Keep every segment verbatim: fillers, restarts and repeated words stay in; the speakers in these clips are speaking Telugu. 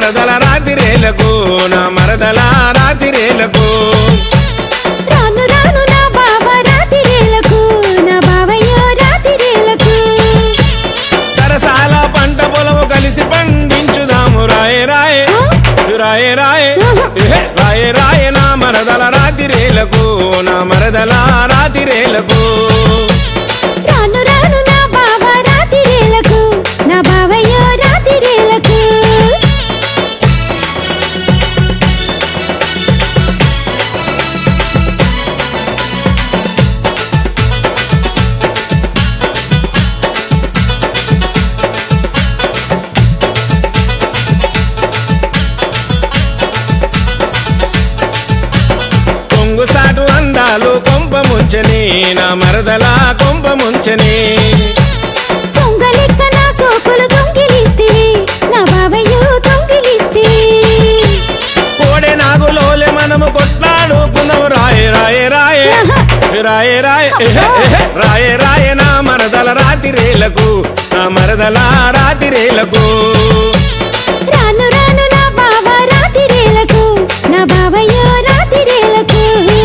మరదల రాతిరేలకు నా మరదల రాతిరేలకు రాను రాను నా బావ రాతిరేలకు నా బావయ్యో రాతిరేలకు సరసాల పంట పొలము కలిసి పండించుదాము రాయే రాయే రాయే రాయే రాయే రాయే నా మరదల రాతిరేలకు నా మరదల రాతిరేలకు రాను రాను నా బావ రాతిరేలకు నా బావయ్యో రాతిరేలకు సాటు అందాలు కొంప ముంచని నా మరదల కొంప ముంచని పొంగలిక్క నా సోకులు దొంగిలిస్తే నా బావయ్యో దొంగిలిస్తే కోడె నాగులోలే మనము కొట్లాడుకుందాం రాయే రాయే రాయే రాయే రాయే రాయే రాయే నా మరదల రాతిరేలకు నా మరదల రాతిరేలకు రాను రాను నా బావ రాతిరేలకు నా బావయ్యో రాతిరేలకు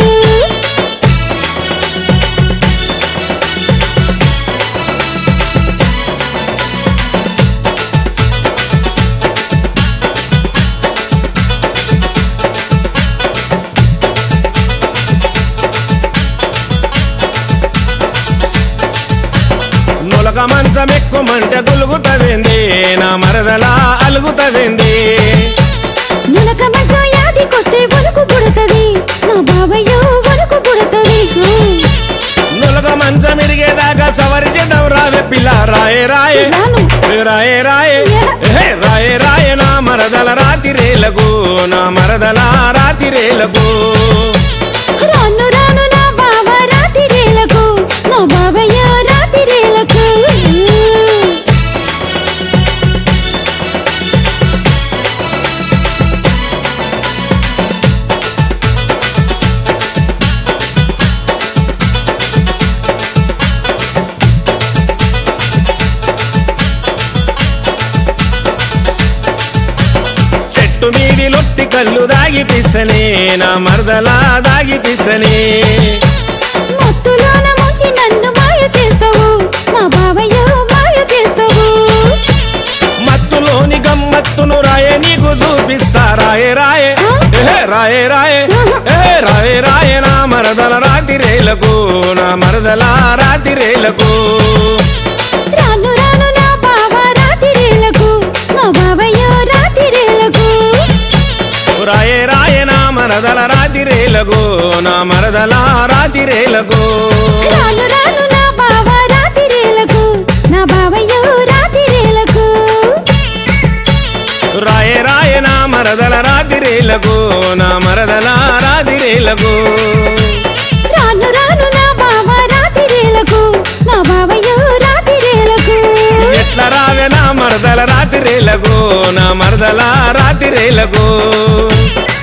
నులక మంచం ఎక్కుమంటే గులుగుతవింది నా మరదల అలుగుతవింది నులక మంచం యాదికొస్తే వణుకు పుడతది నా బావయ్యో వణుకు పుడతది నులక మంచం ఇరిగేదాకా సవరి చేద్దాం రావే పిల్ల రాయే రాయే రాయే రాయే రాయే రాయే నా మరదల రాతిరేలకు నా మరదల రాతిరేలకు రాను రాను నా బావ రాతిరేలకు నా బావయ్యో రాతిరేలకు చెట్టు మీది లొట్టి కళ్ళు దాగిపిస్తనే నా మరదల దాగిపిస్తనే మత్తులోన ముంచి నన్ను మాయ చేస్తావు నా బావయ్యో మాయ చేస్తావు మత్తులోని గమ్మత్తును రాయే నీకు చూపిస్తా రాయే రాయే రాయే రాయే రాయే రాయే నా మరదల రాతిరేలకు నా మరదల రాతిరేలకు రాను రాను నా బావ రాతిరేలకు నా బావయ్యో రాతిరేలకు రాయే రాయే నా మరదల రాతిరేలకు నా మరదల రాతిరేలకు రాను రాను నా బావ రాతిరేలకు నా బావయ్యో రాతిరేలకు రాయే రాయే నా మరదల రాతిరేలకు నా మరదల రాతిరేలకు రాను రాను నా బావ రాతిరేలకు నా బావయ్యో రాతిరేలకు ఎట్లా రావే నా మరదల రాతిరేలకు నా మరదల రాతిరేలకు